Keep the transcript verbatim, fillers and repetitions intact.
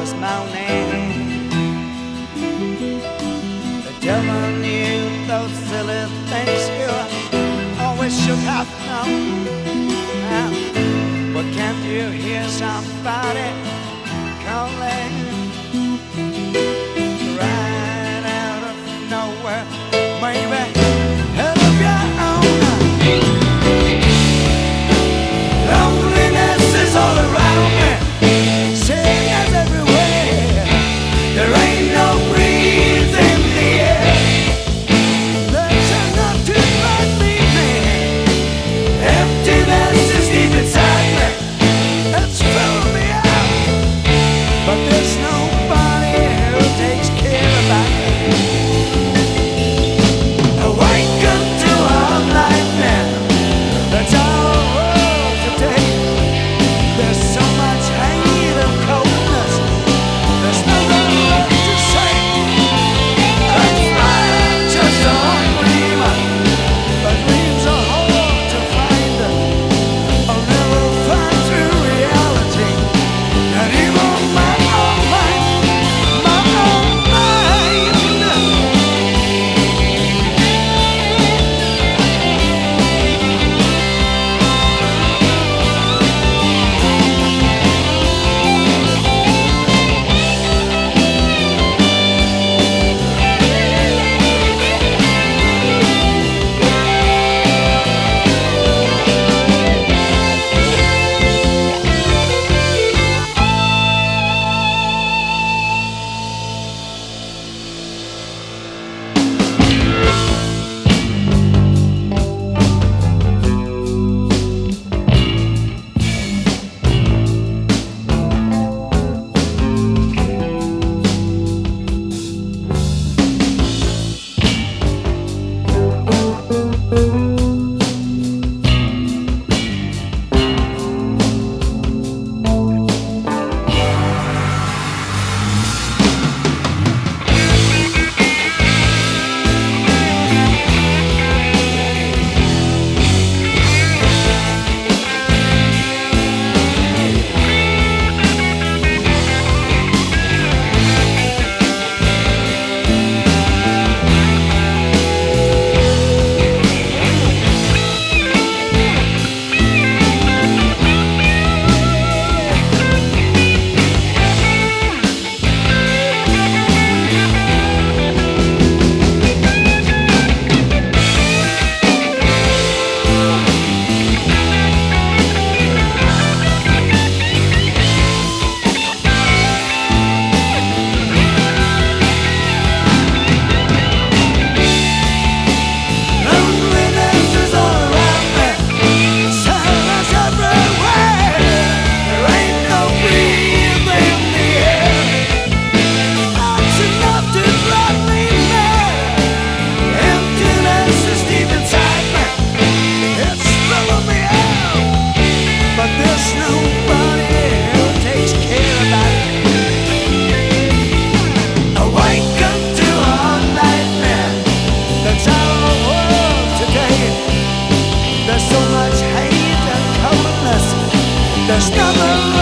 was moaning. They're telling you those silly things you always should have known. Now, but can't you hear somebody calling? Right out of nowhere, maybe head of your own. Loneliness is all around me, sickness everywhere. There ain't no breeze in the air. There's enough to let me be. Emptiness is deep inside me. It's filling me out, but there's nobody who takes care about me. Awaken to a nightmare. That's our world today. There's so much hate and coldness. There's nothing left to say. I'm just a dreamer, but dreams are hard to find. I'll never find true reality, not even my own mind, my own mind. There's nothing